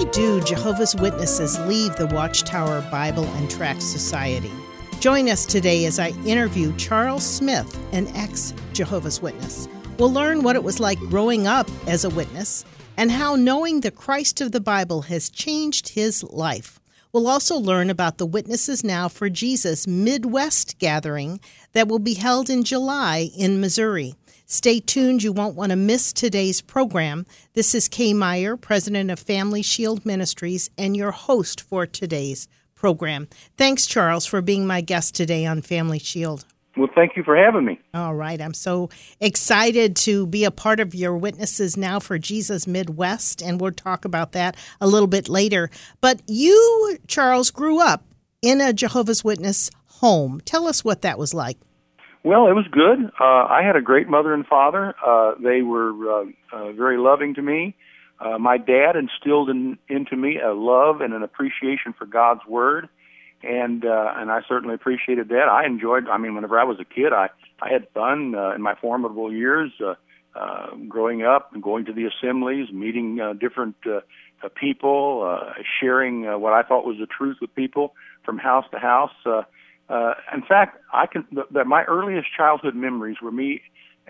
Why do Jehovah's Witnesses leave the Watchtower Bible and Tract Society? Join us today as I interview Charles Smith, an ex-Jehovah's Witness. We'll learn what it was like growing up as a witness and how knowing the Christ of the Bible has changed his life. We'll also learn about the Witnesses Now for Jesus Midwest gathering that will be held in July in Missouri. Stay tuned. You won't want to miss today's program. This is Kay Meyer, president of Family Shield Ministries, and your host for today's program. Thanks, Charles, for being my guest today on Family Shield. Well, thank you for having me. All right. I'm so excited to be a part of your Witnesses Now for Jesus Midwest, and we'll talk about that a little bit later. But you, Charles, grew up in a Jehovah's Witness home. Tell us what that was like. Well, it was good. I had a great mother and father. They were very loving to me. My dad instilled into me a love and an appreciation for God's Word, and I certainly appreciated that. I enjoyed, whenever I was a kid, I had fun in my formidable years, growing up and going to the assemblies, meeting different people, sharing what I thought was the truth with people from house to house. In fact, my earliest childhood memories were me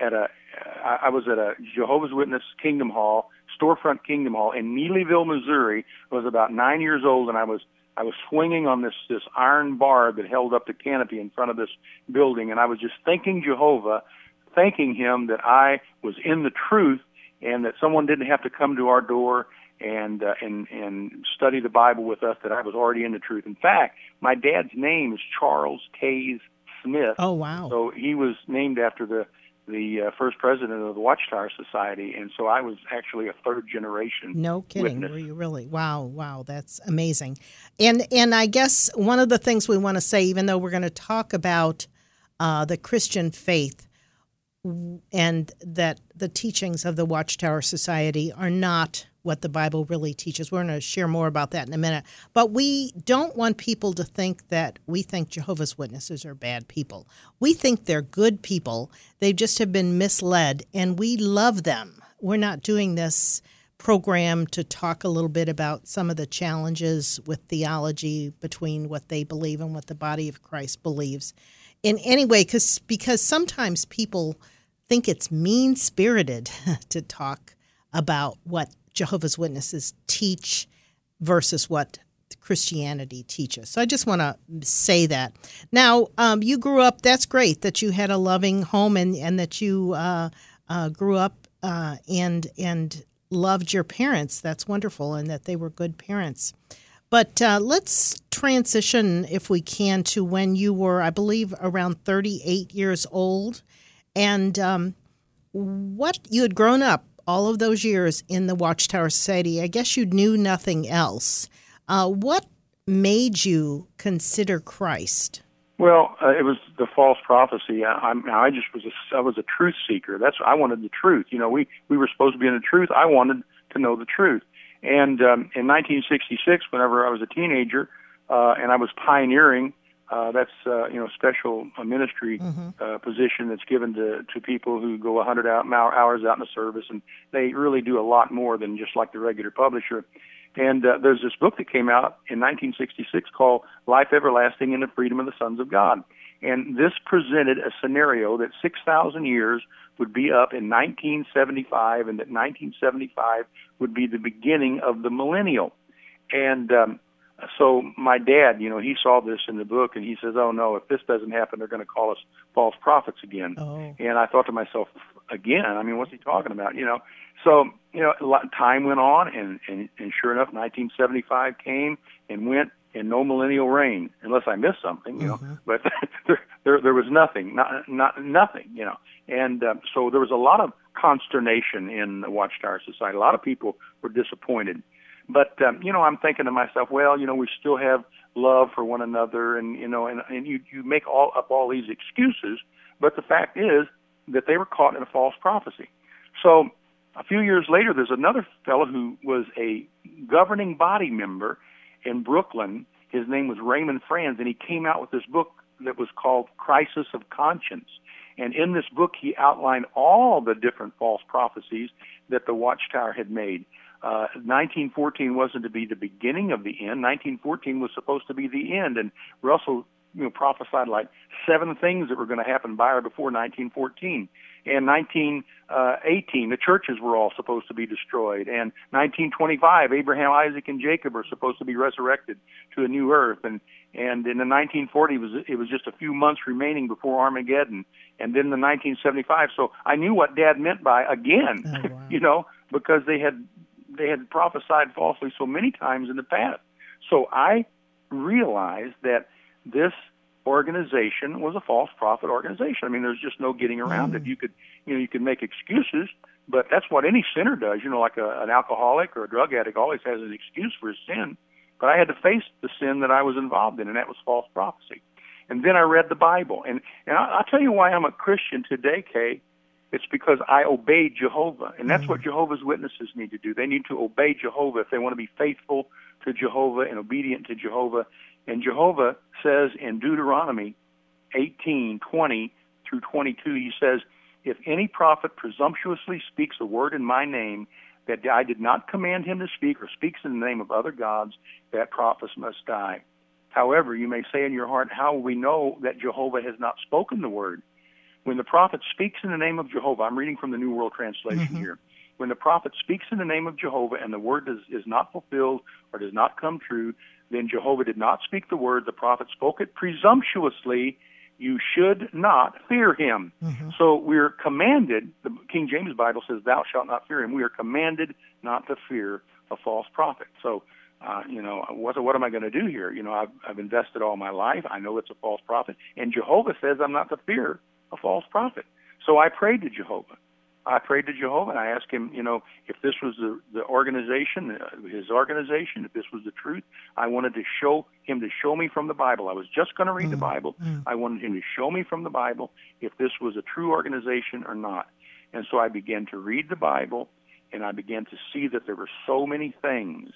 I was at a Jehovah's Witness Kingdom Hall, storefront Kingdom Hall in Neelyville, Missouri. I was about 9 years old, and I was swinging on this iron bar that held up the canopy in front of this building, and I was just thanking Jehovah, thanking him that I was in the truth and that someone didn't have to come to our door and study the Bible with us, that I was already in the truth. In fact, my dad's name is Charles K. Smith. Oh, wow. So he was named after the first president of the Watchtower Society, and so I was actually a third generation. No kidding, witness. Were you really? Wow, that's amazing. And I guess one of the things we want to say, even though we're going to talk about the Christian faith and that the teachings of the Watchtower Society are not what the Bible really teaches. We're going to share more about that in a minute. But we don't want people to think that we think Jehovah's Witnesses are bad people. We think they're good people. They just have been misled, and we love them. We're not doing this program to talk a little bit about some of the challenges with theology between what they believe and what the body of Christ believes. In any way, because sometimes people think it's mean-spirited to talk about what Jehovah's Witnesses teach versus what Christianity teaches. So I just want to say that. Now, you grew up, that's great that you had a loving home and that you grew up and loved your parents. That's wonderful, and that they were good parents. But let's transition, if we can, to when you were, I believe, around 38 years old, and what you had grown up all of those years in the Watchtower Society. I guess you knew nothing else. What made you consider Christ? Well, it was the false prophecy. I was a truth seeker. I wanted the truth. You know, we were supposed to be in the truth. I wanted to know the truth. And in 1966, whenever I was a teenager, and I was pioneering, that's special ministry position that's given to people who go 100 hours out in the service, and they really do a lot more than just like the regular publisher. And there's this book that came out in 1966 called Life Everlasting in the Freedom of the Sons of God. And this presented a scenario that 6,000 years would be up in 1975, and that 1975 would be the beginning of the millennial. And so my dad, he saw this in the book, and he says, "Oh no, if this doesn't happen, they're going to call us false prophets again." Oh. And I thought to myself, again? What's he talking about? So a lot of time went on, and sure enough, 1975 came and went, and no millennial reign, unless I missed something, But there was nothing, nothing, And so there was a lot of consternation in the Watchtower Society. A lot of people were disappointed. But, I'm thinking to myself, well, we still have love for one another, and you make up all these excuses, but the fact is that they were caught in a false prophecy. So a few years later, there's another fellow who was a governing body member in Brooklyn. His name was Raymond Franz, and he came out with this book that was called Crisis of Conscience. And in this book, he outlined all the different false prophecies that the Watchtower had made. 1914 wasn't to be the beginning of the end. 1914 was supposed to be the end. And Russell, prophesied like 7 things that were going to happen by or before 1914. And 1918, the churches were all supposed to be destroyed. And 1925, Abraham, Isaac, and Jacob are supposed to be resurrected to a new earth. And in the 1940, it was just a few months remaining before Armageddon. And then the 1975. So I knew what Dad meant by again, wow. Because they had prophesied falsely so many times in the past. So I realized that this organization was a false prophet organization. I mean, there's just no getting around it. You could make excuses, but that's what any sinner does. Like an alcoholic or a drug addict always has an excuse for his sin. But I had to face the sin that I was involved in, and that was false prophecy. And then I read the Bible. And I'll tell you why I'm a Christian today, Kay. It's because I obeyed Jehovah. And that's what Jehovah's Witnesses need to do. They need to obey Jehovah if they want to be faithful to Jehovah and obedient to Jehovah. And Jehovah says in Deuteronomy 18:20 through 22, he says, if any prophet presumptuously speaks a word in my name that I did not command him to speak or speaks in the name of other gods, that prophet must die. However, you may say in your heart, how will we know that Jehovah has not spoken the word? When the prophet speaks in the name of Jehovah, I'm reading from the New World Translation here. When the prophet speaks in the name of Jehovah and the word is not fulfilled or does not come true, then Jehovah did not speak the word. The prophet spoke it presumptuously. You should not fear him. So we're commanded, the King James Bible says, thou shalt not fear him. We are commanded not to fear a false prophet. So, what am I going to do here? I've invested all my life. I know it's a false prophet. And Jehovah says I'm not to fear a false prophet. So I prayed to Jehovah. And I asked him, if this was the organization, his organization, if this was the truth, I wanted to show him to show me from the Bible. I was just going to read the Bible. I wanted him to show me from the Bible if this was a true organization or not. And so I began to read the Bible, and I began to see that there were so many things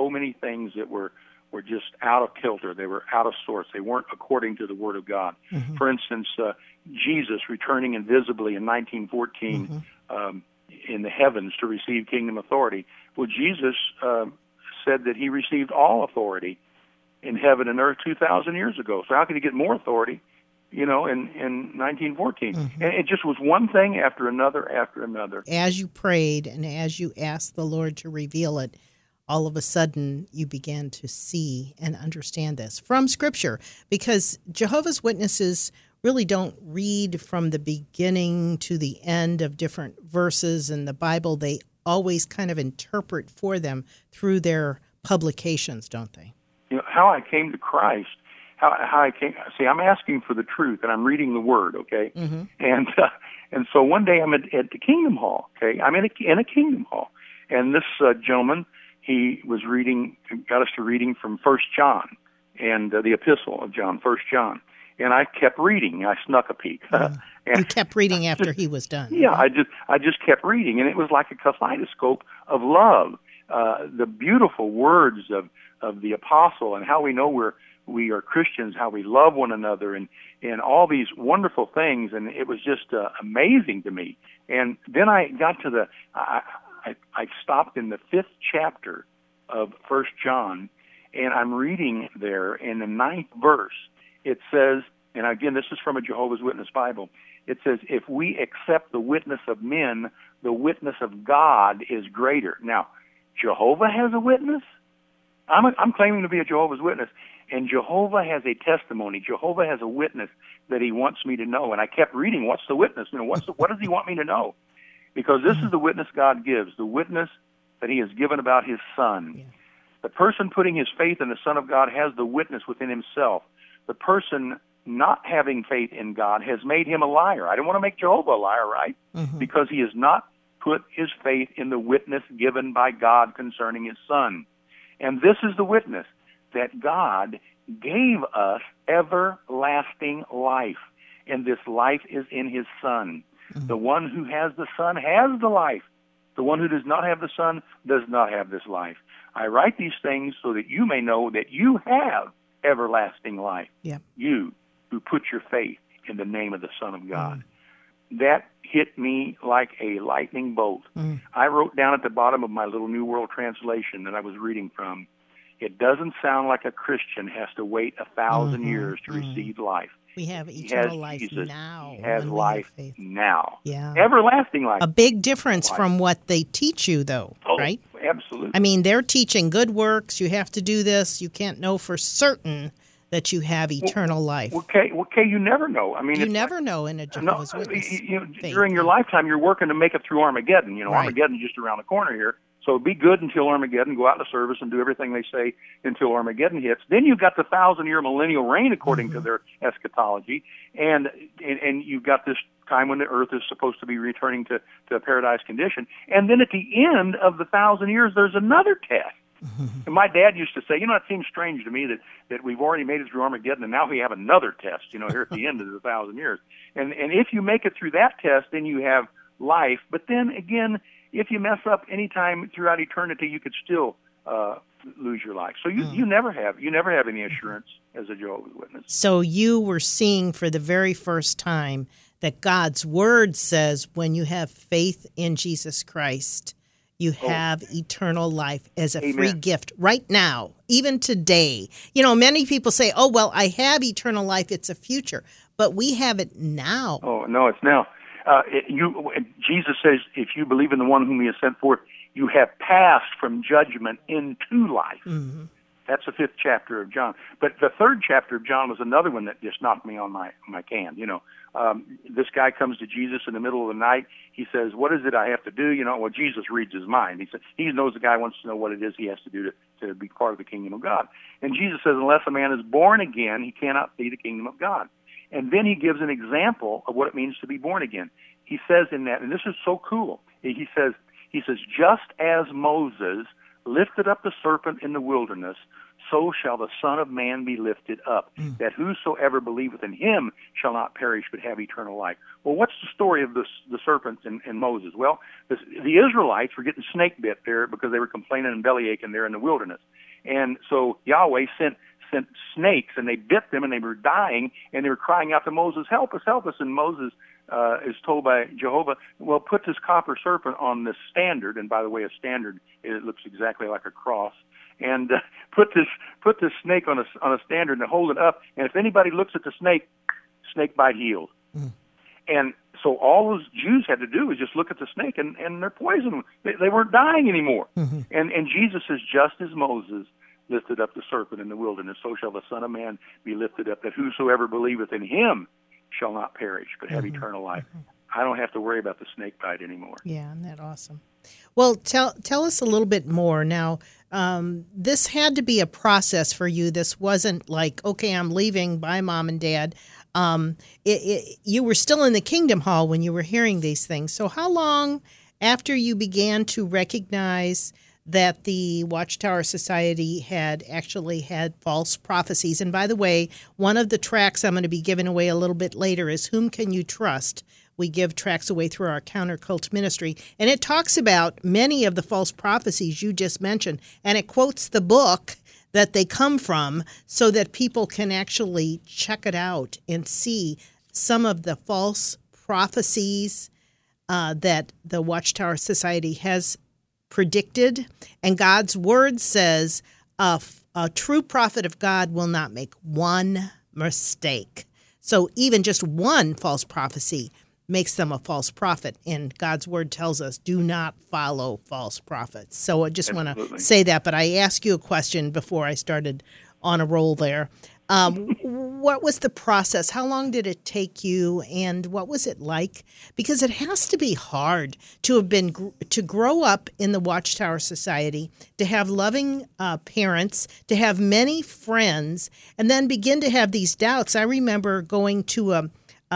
that were just out of kilter. They were out of sorts. They weren't according to the Word of God. For instance, Jesus returning invisibly in 1914 in the heavens to receive kingdom authority. Well, Jesus said that he received all authority in heaven and earth 2,000 years ago. So how could he get more authority, in 1914? And it just was one thing after another after another. As you prayed and as you asked the Lord to reveal it, all of a sudden you began to see and understand this from Scripture, because Jehovah's Witnesses really don't read from the beginning to the end of different verses in the Bible. They always kind of interpret for them through their publications, don't they? How I came to Christ, how I came. See, I'm asking for the truth, and I'm reading the Word, okay? And so one day I'm at the Kingdom Hall, okay? I'm in a Kingdom Hall, and this gentleman, he was got us to reading from 1 John and the epistle of John, 1 John. And I kept reading. I snuck a peek. You kept reading after he was done. Yeah, I just kept reading, and it was like a kaleidoscope of love. The beautiful words of the apostle, and how we know we are Christians, how we love one another, and all these wonderful things. And it was just amazing to me. And then I got to I stopped in the 5th chapter of 1 John, and I'm reading there in the 9th verse. It says, and again, this is from a Jehovah's Witness Bible, it says, if we accept the witness of men, the witness of God is greater. Now, Jehovah has a witness? I'm claiming to be a Jehovah's Witness, and Jehovah has a testimony. Jehovah has a witness that he wants me to know. And I kept reading, what's the witness? What does he want me to know? Because this is the witness God gives, the witness that he has given about his Son. Yeah. The person putting his faith in the Son of God has the witness within himself. The person not having faith in God has made him a liar. I don't want to make Jehovah a liar, right? Because he has not put his faith in the witness given by God concerning his Son. And this is the witness, that God gave us everlasting life, and this life is in his Son. The one who has the Son has the life. The one who does not have the Son does not have this life. I write these things so that you may know that you have everlasting life. Yeah. You who put your faith in the name of the Son of God. that hit me like a lightning bolt. I wrote down at the bottom of my little New World Translation that I was reading from, it doesn't sound like a Christian has to wait 1,000 years to receive life. We have eternal life Jesus. now. He has life now. Yeah. Everlasting life. A big difference from what they teach you, though, right? Absolutely. I mean, they're teaching good works. You have to do this. You can't know for certain that you have eternal life. Okay, you never know. I mean, you never know in a Jehovah's Witness faith. During your lifetime, you're working to make it through Armageddon. You know, right. Armageddon's just around the corner here. So be good until Armageddon, go out to service and do everything they say until Armageddon hits. Then you've got the 1,000-year millennial reign according to their eschatology, and you've got this time when the earth is supposed to be returning to a paradise condition. And then at the end of the 1,000 years, there's another test. And my dad used to say, it seems strange to me that we've already made it through Armageddon and now we have another test, here at the end of the 1,000 years. And if you make it through that test, then you have life. But then again, if you mess up any time throughout eternity, you could still lose your life. So you never have any assurance as a Jehovah's Witness. So you were seeing for the very first time that God's Word says when you have faith in Jesus Christ, you have eternal life as a free gift right now, even today. Many people say, oh, well, I have eternal life. It's a future. But we have it now. Oh, no, it's now. Jesus says, if you believe in the one whom he has sent forth, you have passed from judgment into life. Mm-hmm. That's the 5th chapter of John. But the 3rd chapter of John was another one that just knocked me on my can. This guy comes to Jesus in the middle of the night. He says, what is it I have to do? Well, Jesus reads his mind. He says, he knows the guy wants to know what it is he has to do to be part of the kingdom of God. And Jesus says, unless a man is born again, he cannot see the kingdom of God. And then he gives an example of what it means to be born again. He says in that, and this is so cool, he says, just as Moses lifted up the serpent in the wilderness, so shall the Son of Man be lifted up, that whosoever believeth in him shall not perish but have eternal life. Well, what's the story of the serpents and Moses? Well, the Israelites were getting snake bit there because they were complaining and bellyaching there in the wilderness. And so Yahweh sent snakes, and they bit them, and they were dying, and they were crying out to Moses, help us, help us. And Moses is told by Jehovah, well, put this copper serpent on this standard, and by the way, a standard, it looks exactly like a cross, and put this snake on a standard and hold it up, and if anybody looks at the snake bite healed. And so all those Jews had to do was just look at the snake, and they're poisoned. They weren't dying anymore. And Jesus says, just as Moses lifted up the serpent in the wilderness, so shall the Son of Man be lifted up, that whosoever believeth in him shall not perish, but have eternal life. I don't have to worry about the snake bite anymore. Yeah, isn't that awesome? Well, tell us a little bit more. Now, this had to be a process for you. This wasn't like, okay, I'm leaving, bye, Mom and Dad. You were still in the Kingdom Hall when you were hearing these things. So how long after you began to recognize that the Watchtower Society had actually had false prophecies? And by the way, one of the tracks I'm going to be giving away a little bit later is Whom Can You Trust? We give tracks away through our Countercult ministry. And it talks about many of the false prophecies you just mentioned. And it quotes the book that they come from so that people can actually check it out and see some of the false prophecies that the Watchtower Society has predicted. And God's word says a true prophet of God will not make one mistake. So even just one false prophecy makes them a false prophet. And God's word tells us, do not follow false prophets. So I just want to say that. But I asked you a question before I started on a roll there. What was the process? How long did it take you, and what was it like? Because it has to be hard to grow up in the Watchtower Society, to have loving parents, to have many friends, and then begin to have these doubts. I remember going to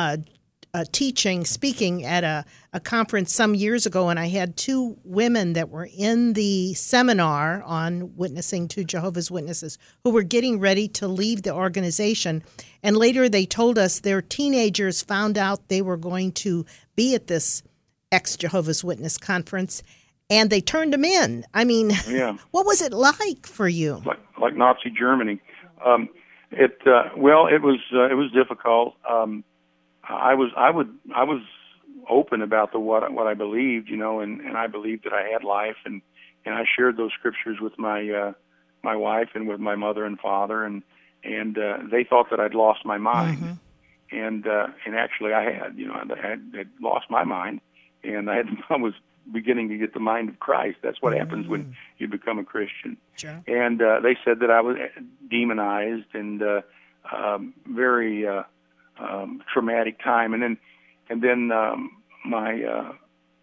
speaking at a conference some years ago, and I had two women that were in the seminar on witnessing to Jehovah's Witnesses who were getting ready to leave the organization. And later they told us their teenagers found out they were going to be at this ex-Jehovah's Witness conference, and they turned them in. I mean, yeah. What was it like for you? Like Nazi Germany. It was difficult. I was open about what I believed, and I believed that I had life, and I shared those scriptures with my wife and with my mother and father, and they thought that I'd lost my mind, and actually I had, I had lost my mind, and I was beginning to get the mind of Christ. That's what happens when you become a Christian. Sure. And they said that I was demonized and very traumatic time. And then my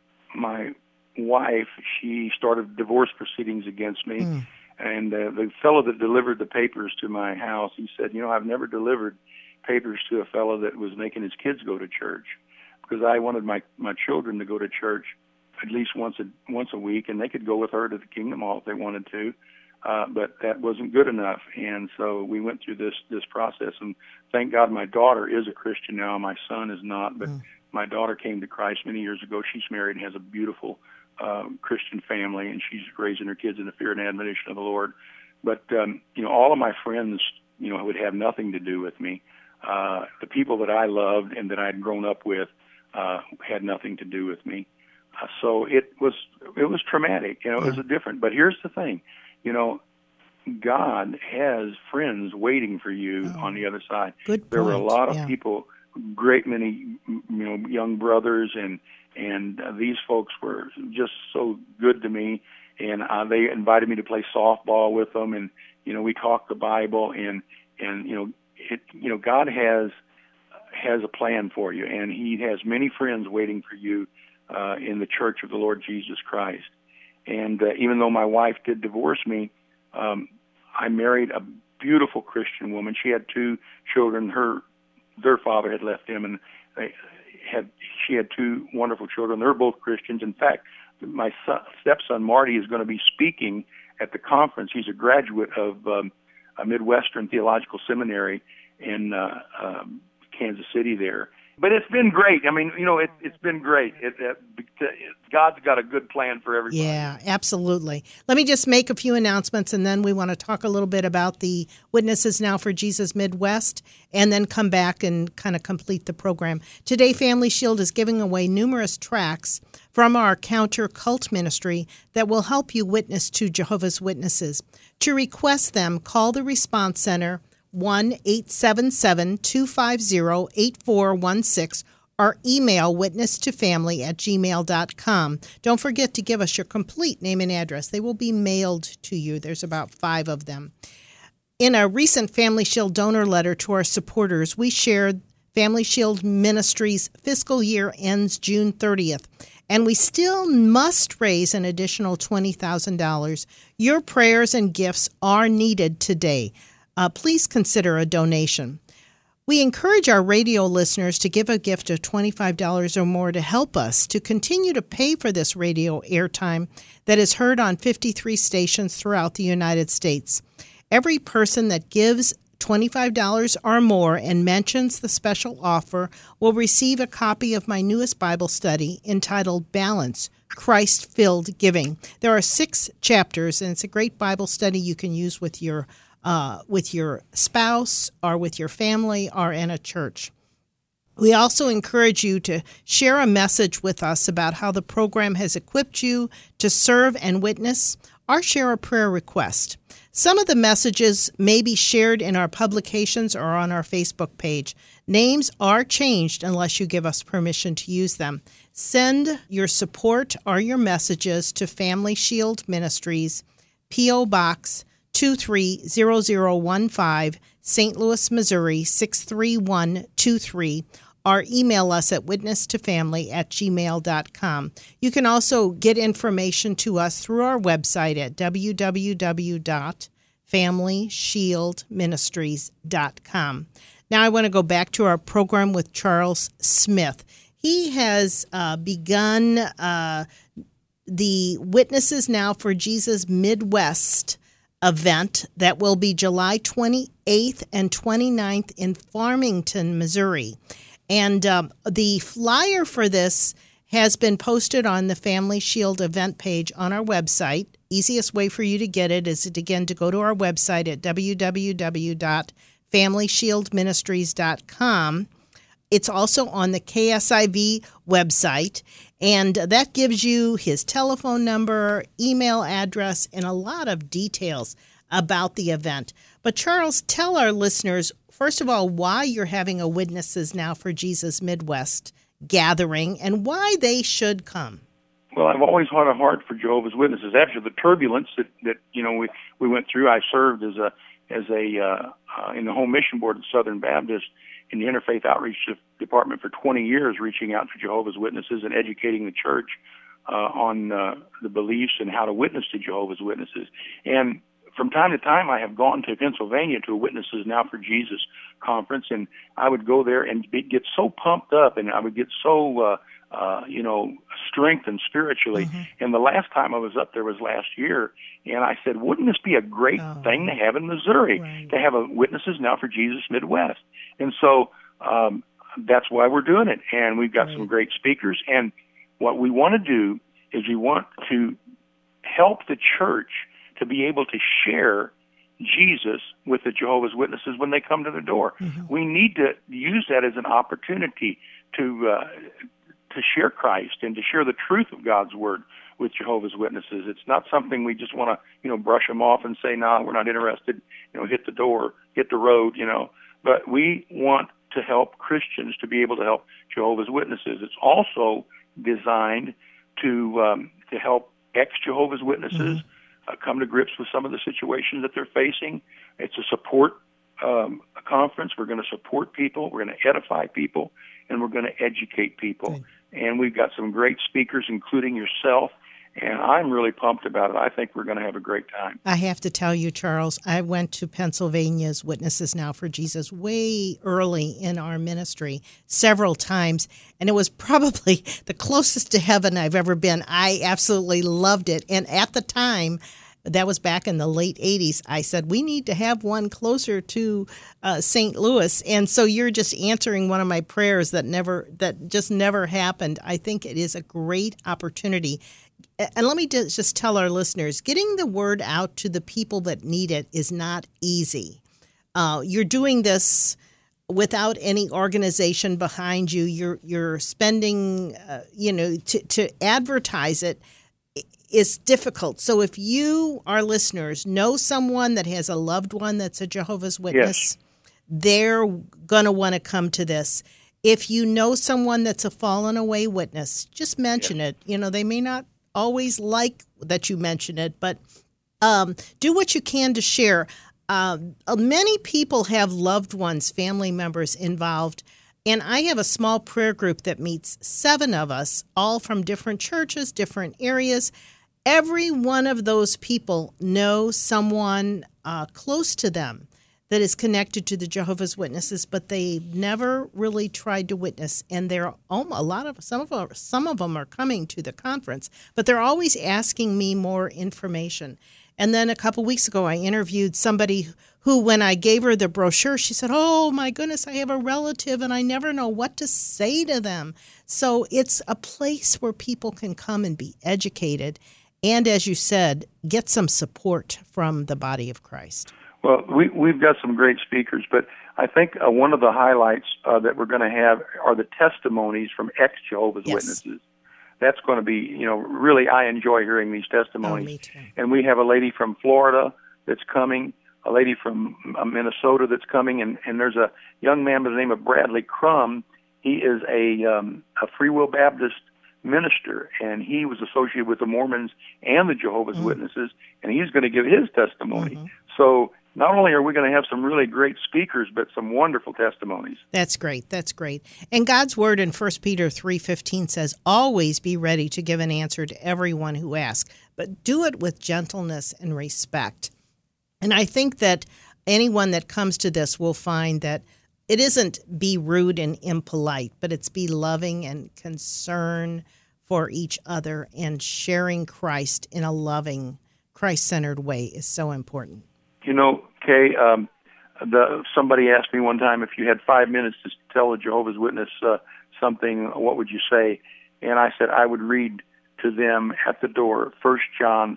wife, she started divorce proceedings against me. And the fellow that delivered the papers to my house, he said, I've never delivered papers to a fellow that was making his kids go to church, because I wanted my children to go to church at least once a week, and they could go with her to the Kingdom Hall if they wanted to, but that wasn't good enough. And so we went through this process, and thank God my daughter is a Christian now. My son is not, but my daughter came to Christ many years ago. She's married and has a beautiful Christian family, and she's raising her kids in the fear and admonition of the Lord. But all of my friends, would have nothing to do with me. The people that I loved and that I had grown up with had nothing to do with me. So it was traumatic. It was different. But here's the thing, God has friends waiting for you on the other side. Good point. There were a lot of people, great many, young brothers, and these folks were just so good to me. And they invited me to play softball with them, and we talked the Bible, and God has a plan for you, and He has many friends waiting for you in the Church of the Lord Jesus Christ. And even though my wife did divorce me, I married a beautiful Christian woman. She had 2 children. Their father had left them, and she had 2 wonderful children. They're both Christians. In fact, my stepson Marty is going to be speaking at the conference. He's a graduate of a Midwestern Theological Seminary in Kansas City there. But it's been great. I mean, it's been great. God's got a good plan for everybody. Yeah, absolutely. Let me just make a few announcements, and then we want to talk a little bit about the Witnesses Now for Jesus Midwest, and then come back and kind of complete the program. Today, Family Shield is giving away numerous tracts from our Counter Cult Ministry that will help you witness to Jehovah's Witnesses. To request them, call the Response Center 1-877-250-8416 or email witnesstofamily@gmail.com. Don't forget to give us your complete name and address. They will be mailed to you. There's about 5 of them. In a recent Family Shield donor letter to our supporters, we shared Family Shield Ministries' fiscal year ends June 30th, and we still must raise an additional $20,000. Your prayers and gifts are needed today. Please consider a donation. We encourage our radio listeners to give a gift of $25 or more to help us to continue to pay for this radio airtime that is heard on 53 stations throughout the United States. Every person that gives $25 or more and mentions the special offer will receive a copy of my newest Bible study entitled Balance, Christ-Filled Giving. There are 6 chapters, and it's a great Bible study you can use with your spouse or with your family or in a church. We also encourage you to share a message with us about how the program has equipped you to serve and witness, or share a prayer request. Some of the messages may be shared in our publications or on our Facebook page. Names are changed unless you give us permission to use them. Send your support or your messages to Family Shield Ministries, P.O. Box 230015, St. Louis, Missouri 63123, or email us at witnesstofamily@gmail.com. You can also get information to us through our website at www.familyshieldministries.com. Now I want to go back to our program with Charles Smith. He has begun the Witnesses Now for Jesus Midwest event that will be July 28th and 29th in Farmington, Missouri. And the flyer for this has been posted on the Family Shield event page on our website. Easiest way for you to get it is, again, to go to our website at www.familyshieldministries.com. It's also on the KSIV website, and that gives you his telephone number, email address, and a lot of details about the event. But Charles, tell our listeners, first of all, why you're having a Witnesses Now for Jesus Midwest gathering and why they should come. Well, I've always had a heart for Jehovah's Witnesses. After the turbulence that we went through, I served as a in the Home Mission Board at Southern Baptist in the Interfaith Outreach Department for 20 years, reaching out to Jehovah's Witnesses and educating the church on the beliefs and how to witness to Jehovah's Witnesses. And from time to time, I have gone to Pennsylvania to a Witnesses Now for Jesus conference, and I would go there and get so pumped up, and I would get so strengthened spiritually. Mm-hmm. And the last time I was up there was last year, and I said, wouldn't this be a great thing to have in Missouri, right, to have a Witnesses Now for Jesus Midwest? And so that's why we're doing it, and we've got some great speakers. And what we want to do is we want to help the church to be able to share Jesus with the Jehovah's Witnesses when they come to the door. Mm-hmm. We need to use that as an opportunity to share Christ and to share the truth of God's Word with Jehovah's Witnesses. It's not something we just want to, brush them off and say, no, we're not interested, hit the door, hit the road, But we want to help Christians to be able to help Jehovah's Witnesses. It's also designed to help ex-Jehovah's Witnesses come to grips with some of the situations that they're facing. It's a support conference. We're going to support people. We're going to edify people, and we're going to educate people. Okay. And we've got some great speakers, including yourself, and I'm really pumped about it. I think we're going to have a great time. I have to tell you, Charles, I went to Pennsylvania's Witnesses Now for Jesus way early in our ministry several times, and it was probably the closest to heaven I've ever been. I absolutely loved it. And at the time, that was back in the late 80s, I said, we need to have one closer to St. Louis. And so you're just answering one of my prayers that just never happened. I think it is a great opportunity. And let me just tell our listeners, getting the word out to the people that need it is not easy. You're doing this without any organization behind you. You're spending, to advertise it is difficult. So if you, our listeners, know someone that has a loved one that's a Jehovah's Witness, yes, they're going to want to come to this. If you know someone that's a fallen away witness, just mention it. They may not always like that you mention it, but do what you can to share. Many people have loved ones, family members involved, and I have a small prayer group that meets 7 of us, all from different churches, different areas. Every one of those people know someone close to them that is connected to the Jehovah's Witnesses, but they never really tried to witness. And they're some of them are coming to the conference, but they're always asking me more information. And then a couple weeks ago, I interviewed somebody who, when I gave her the brochure, she said, "Oh my goodness, I have a relative, and I never know what to say to them." So it's a place where people can come and be educated. And as you said, get some support from the body of Christ. Well, we've got some great speakers, but I think one of the highlights that we're going to have are the testimonies from ex-Jehovah's yes. Witnesses. That's going to be, really, I enjoy hearing these testimonies. Oh, me too. And we have a lady from Florida that's coming, a lady from Minnesota that's coming, and there's a young man by the name of Bradley Crum. He is a Free Will Baptist minister, and he was associated with the Mormons and the Jehovah's Witnesses, and he's going to give his testimony. Mm-hmm. So not only are we going to have some really great speakers, but some wonderful testimonies. That's great. That's great. And God's word in 1 Peter 3:15 says, always be ready to give an answer to everyone who asks, but do it with gentleness and respect. And I think that anyone that comes to this will find that it isn't be rude and impolite, but it's be loving and concern for each other, and sharing Christ in a loving, Christ-centered way is so important. Kay, somebody asked me one time, if you had 5 minutes to tell a Jehovah's Witness something, what would you say? And I said I would read to them at the door. 1 John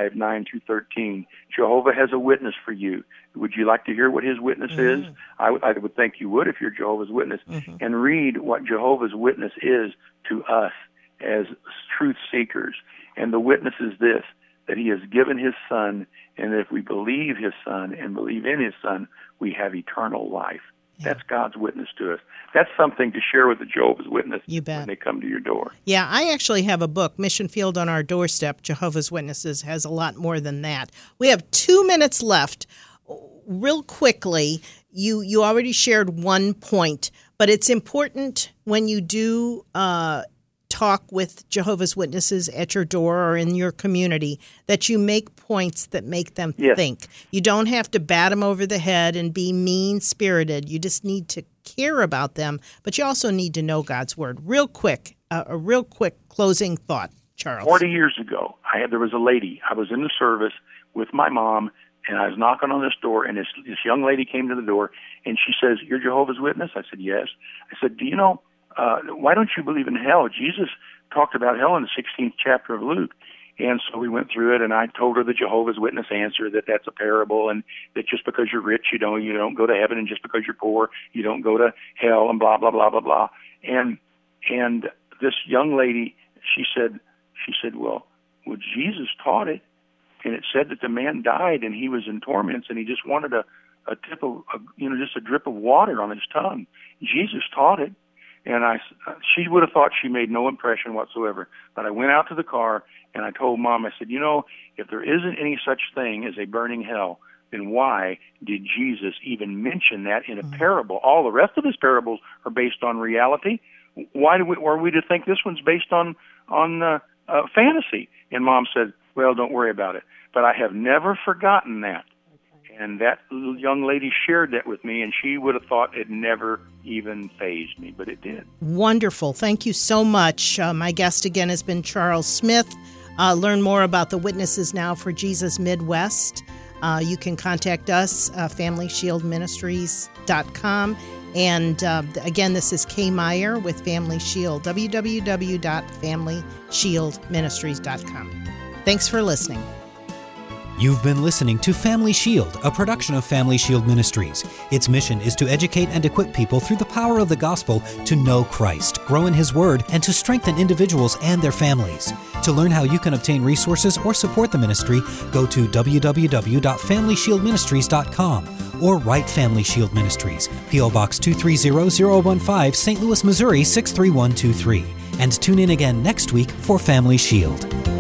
5:9-13. Jehovah has a witness for you. Would you like to hear what his witness is? I would think you would if you're Jehovah's Witness. And read what Jehovah's Witness is to us as truth seekers. And the witness is this, that he has given his Son, and if we believe his Son and believe in his Son, we have eternal life. Yeah. That's God's witness to us. That's something to share with the Jehovah's Witness when they come to your door. Yeah, I actually have a book, Mission Field on Our Doorstep. Jehovah's Witnesses has a lot more than that. We have 2 minutes left. Real quickly, you already shared one point, but it's important when you do talk with Jehovah's Witnesses at your door or in your community that you make points that make them think. You don't have to bat them over the head and be mean-spirited. You just need to care about them, but you also need to know God's Word. Real quick, a real quick closing thought, Charles. 40 years ago, there was a lady. I was in the service with my mom, and I was knocking on this door, and this young lady came to the door, and she says, "You're Jehovah's Witness?" I said, "Yes." I said, "Do you know, why don't you believe in hell? Jesus talked about hell in the 16th chapter of Luke." And so we went through it, and I told her the Jehovah's Witness answer, that that's a parable, and that just because you're rich, you don't go to heaven, and just because you're poor, you don't go to hell, and blah, blah, blah, blah, blah. And this young lady, she said, well, Jesus taught it, and it said that the man died, and he was in torments, and he just wanted a tip of, just a drip of water on his tongue. Jesus taught it. And she would have thought she made no impression whatsoever. But I went out to the car, and I told Mom, I said, if there isn't any such thing as a burning hell, then why did Jesus even mention that in a parable? All the rest of his parables are based on reality. Why are we to think this one's based on fantasy? And Mom said, well, don't worry about it. But I have never forgotten that. And that little young lady shared that with me, and she would have thought it never even fazed me, but it did. Wonderful. Thank you so much. My guest again has been Charles Smith. Learn more about the Witnesses Now for Jesus Midwest. You can contact us, FamilyShieldMinistries.com. And again, this is Kay Meyer with Family Shield, www.FamilyShieldMinistries.com. Thanks for listening. You've been listening to Family Shield, a production of Family Shield Ministries. Its mission is to educate and equip people through the power of the gospel to know Christ, grow in His Word, and to strengthen individuals and their families. To learn how you can obtain resources or support the ministry, go to www.FamilyShieldMinistries.com or write Family Shield Ministries, P.O. Box 230015, St. Louis, Missouri 63123. And tune in again next week for Family Shield.